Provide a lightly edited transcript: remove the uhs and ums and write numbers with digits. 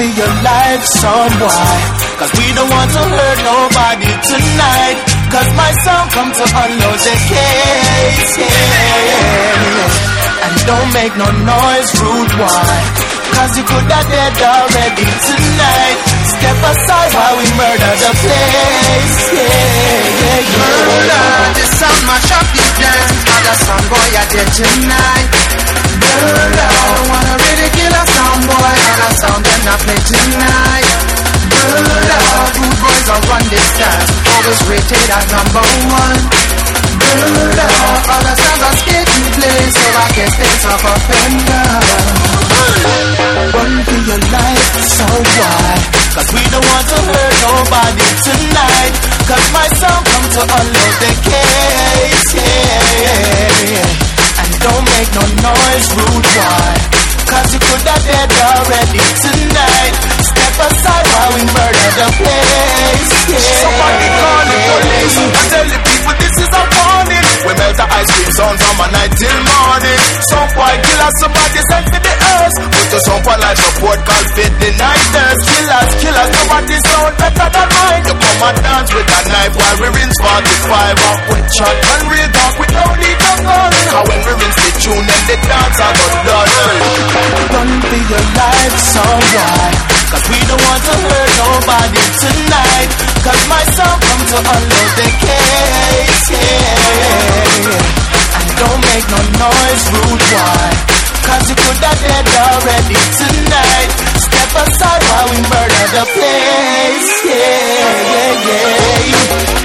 for your life, some boy. Cause we don't want to hurt nobody tonight. Cause my song come to unload the case, yeah. And don't make no noise, rude boy. Cause you could have dead already tonight. Step aside while we murder the place, yeah. Murder, this song mash up the dance. Other song boy, you're dead tonight. Murder, I don't wanna really kill a sound boy. Other sound them not play tonight. Murder, rude boys are run this dance. Always rated as number one. Murder, other songs are scared to play, so I guess they talk offender. Run for your life, so why? Cause we don't want to hurt nobody tonight. Cause my song come to unload the case, yeah. And don't make no noise, rude boy. Cause you could have dead already tonight. Step aside while we murder the place, yeah. Somebody call the police and tell the people this is a warning. We melt the ice cream sound from a night till morning. Some boy killer, somebody sent to the earth. Put to some boy like a port called Fit the Nighters. Killers, nobody sound better than mine. You come and dance with a knife while we rinse 45 up with shot and real talk with no need of gun. How when we rinse the tune and the dance I got blood. Run for your life, so why? Cause we don't want to hurt nobody tonight. Cause my song come to unload the case, yeah. And don't make no noise, rude boy. Cause you could have dead already tonight. Step aside while we murder the place, yeah.